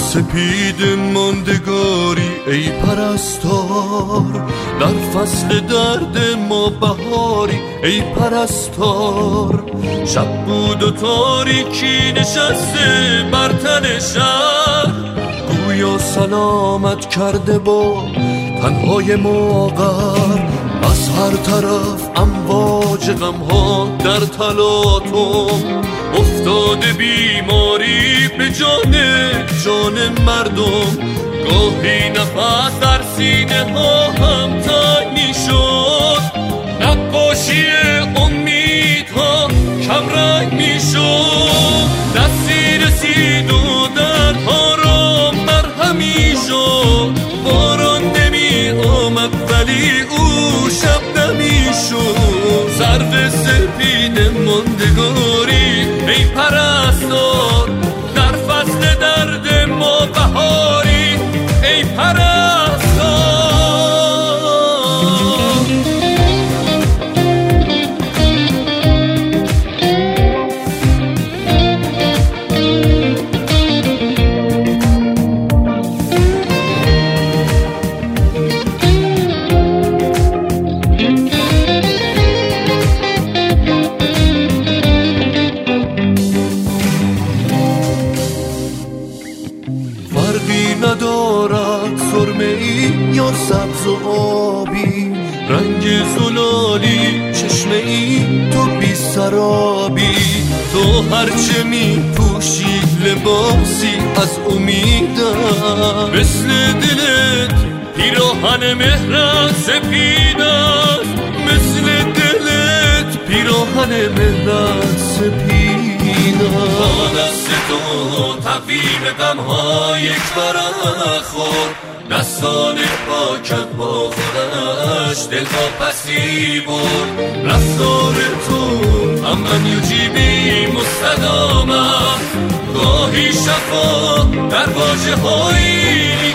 سپید ماندگاری ای پرستار، در فصل درد ما بهاری ای پرستار. شب بود و تاریکی نشسته بر تن شهر، گویا سلامت کرده با تنهای ماغر. از هر طرف امواج غمها در تلاطم، افتاده بیماری به جان مردم. گاهی نفس در سینه ها هم تنگ می شد، نقاشی امیدها کم رنگ می شد. دستی رسید و درها را مرهمی شد، باران نمی آمد ولی او شبنمی شد. سرو سپید ماندگاری ای پرستار، در فصل درد ما بهاری ای پرستار. فرقی ندارد سرمه ای یا سبز و آبی، رنگ زلالی چشمه ای تو بی سرابی. تو هرچه می پوشی لباسی از امیدم، مثل دلت پیراهن مهرت سپید است، مثل دلت پیراهن مهرت سپید است. با دست تو تقویم غم‌ها یک برخورد، دستان پاکت با خودش دلها پسی برد. رفتار تو امن یجیبی مستدام است، گاهی شفا در واژه‌هایی